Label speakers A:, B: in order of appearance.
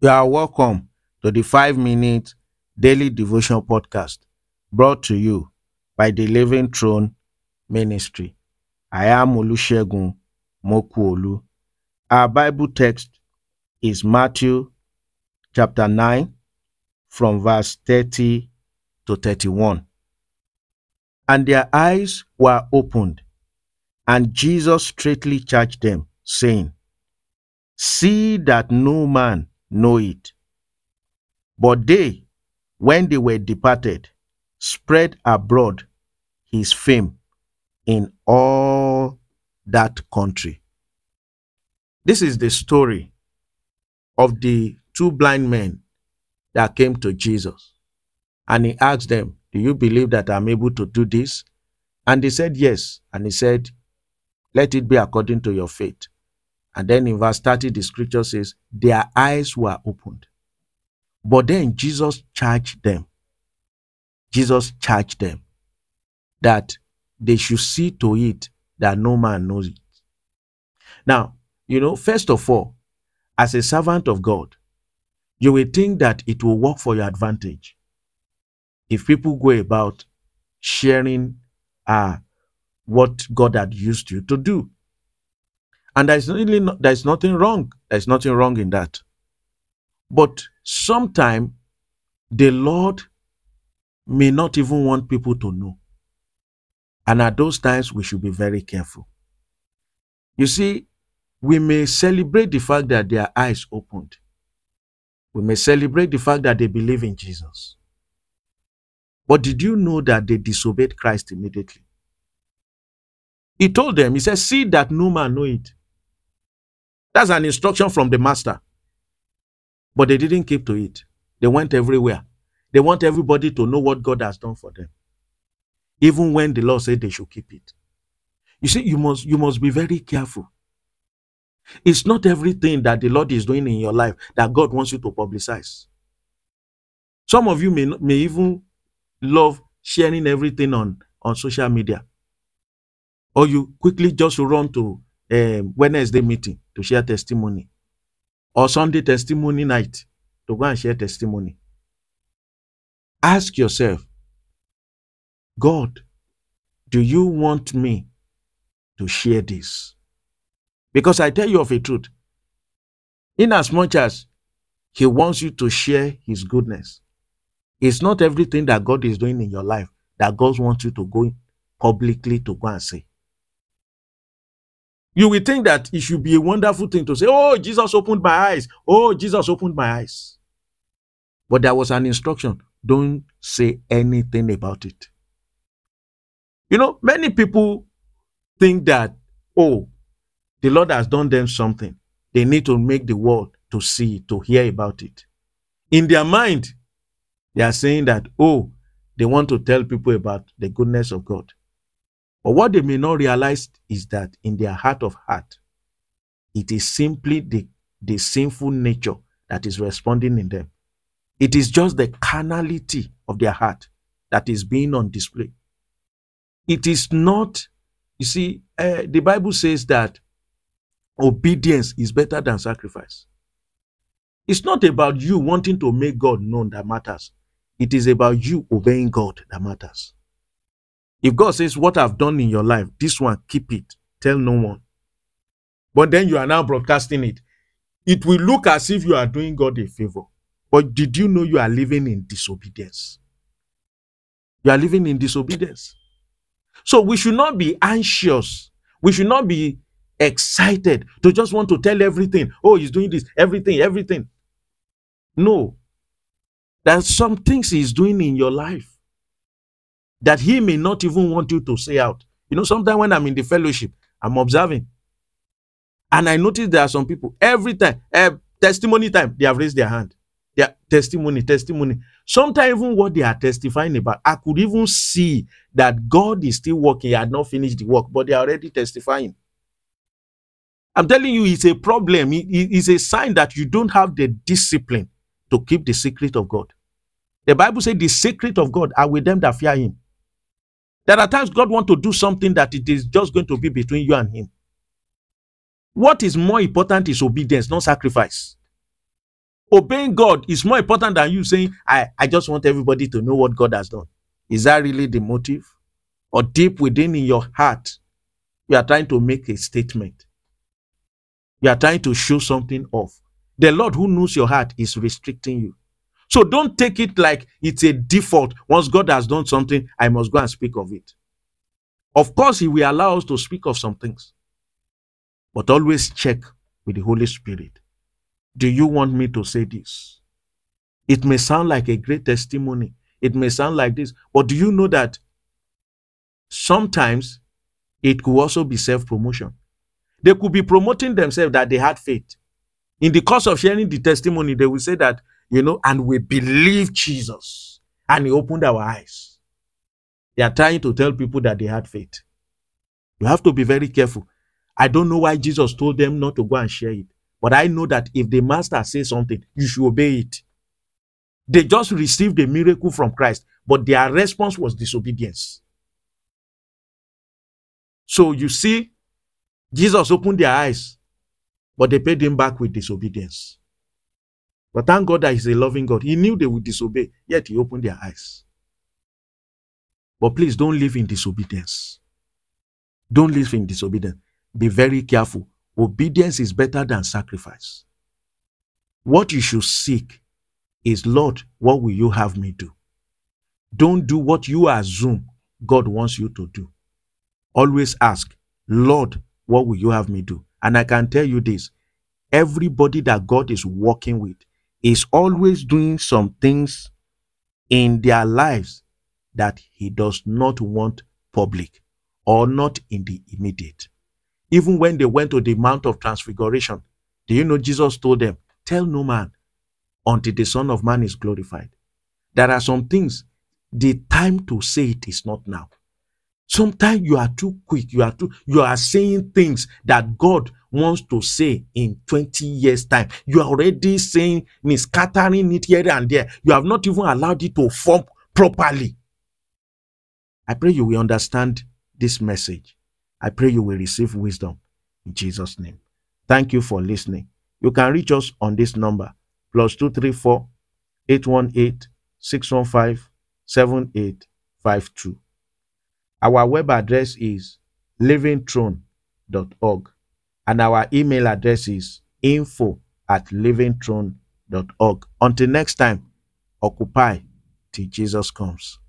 A: You are welcome to the 5 minute daily devotion podcast brought to you by the Living Throne Ministry. I am Olusegun Mokuolu. Our Bible text is Matthew chapter 9 from verse 30 to 31. And their eyes were opened, and Jesus straitly charged them, saying, See that no man know it. But they, when they were departed, spread abroad his fame in all that country. This is the story of the two blind men that came to Jesus. And he asked them, do you believe that I'm able to do this? And they said yes. And he said, let it be according to your faith. And then in verse 30, the scripture says, their eyes were opened. But then Jesus charged them. Jesus charged them that they should see to it that no man knows it. Now, first of all, as a servant of God, you will think that it will work for your advantage if people go about sharing what God had used you to do. And there's nothing wrong. There's nothing wrong in that. But sometimes the Lord may not even want people to know. And at those times, we should be very careful. You see, we may celebrate the fact that their eyes opened. We may celebrate the fact that they believe in Jesus. But did you know that they disobeyed Christ immediately? He told them, he said, see that no man know it. That's an instruction from the master. But they didn't keep to it. They went everywhere. They want everybody to know what God has done for them. Even when the Lord said they should keep it. You see, you must be very careful. It's not everything that the Lord is doing in your life that God wants you to publicize. Some of you may even love sharing everything on social media. Or you quickly just run to Wednesday meeting to share testimony. Or Sunday testimony night to go and share testimony. Ask yourself, God, do you want me to share this? Because I tell you of a truth, in as much as he wants you to share his goodness, it's not everything that God is doing in your life that God wants you to go publicly to go and say. You will think that it should be a wonderful thing to say, oh, Jesus opened my eyes. Oh, Jesus opened my eyes. But there was an instruction. Don't say anything about it. Many people think that, oh, the Lord has done them something. They need to make the world to see, to hear about it. In their mind, they are saying that, oh, they want to tell people about the goodness of God. But what they may not realize is that in their heart of heart, it is simply the sinful nature that is responding in them. It is just the carnality of their heart that is being on display. It is not, you see, the Bible says that obedience is better than sacrifice. It's not about you wanting to make God known that matters. It is about you obeying God that matters. If God says, what I've done in your life, this one, keep it, tell no one. But then you are now broadcasting it. It will look as if you are doing God a favor. But did you know you are living in disobedience? You are living in disobedience. So we should not be anxious. We should not be excited to just want to tell everything. Oh, he's doing this, everything. No. There's some things he's doing in your life that he may not even want you to say out. Sometimes when I'm in the fellowship, I'm observing. And I notice there are some people, every time, testimony time, they have raised their hand. Their testimony. Sometimes even what they are testifying about, I could even see that God is still working. He had not finished the work, but they are already testifying. I'm telling you, it's a problem. It's a sign that you don't have the discipline to keep the secret of God. The Bible says the secret of God are with them that fear him. There are times God wants to do something that it is just going to be between you and him. What is more important is obedience, not sacrifice. Obeying God is more important than you saying, I just want everybody to know what God has done. Is that really the motive? Or deep within in your heart, you are trying to make a statement. You are trying to show something off. The Lord who knows your heart is restricting you. So don't take it like it's a default. Once God has done something, I must go and speak of it. Of course, He will allow us to speak of some things. But always check with the Holy Spirit. Do you want me to say this? It may sound like a great testimony. It may sound like this. But do you know that sometimes it could also be self-promotion? They could be promoting themselves that they had faith. In the course of sharing the testimony, they will say that, and we believe Jesus. And He opened our eyes. They are trying to tell people that they had faith. You have to be very careful. I don't know why Jesus told them not to go and share it. But I know that if the master says something, you should obey it. They just received a miracle from Christ, but their response was disobedience. So you see, Jesus opened their eyes, but they paid Him back with disobedience. But thank God that He's a loving God. He knew they would disobey, yet He opened their eyes. But please don't live in disobedience. Don't live in disobedience. Be very careful. Obedience is better than sacrifice. What you should seek is, Lord, what will you have me do? Don't do what you assume God wants you to do. Always ask, Lord, what will you have me do? And I can tell you this, everybody that God is working with is always doing some things in their lives that He does not want public or not in the immediate. Even when they went to the Mount of Transfiguration, do you know Jesus told them, tell no man until the Son of Man is glorified. There are some things, the time to say it is not now. Sometimes you are too quick. You are saying things that God wants to say in 20 years' time. You are already saying, scattering it here and there. You have not even allowed it to form properly. I pray you will understand this message. I pray you will receive wisdom in Jesus' name. Thank you for listening. You can reach us on this number, +234 818 615 7852. Our web address is livingthrone.org and our email address is info@livingthrone.org. Until next time, occupy till Jesus comes.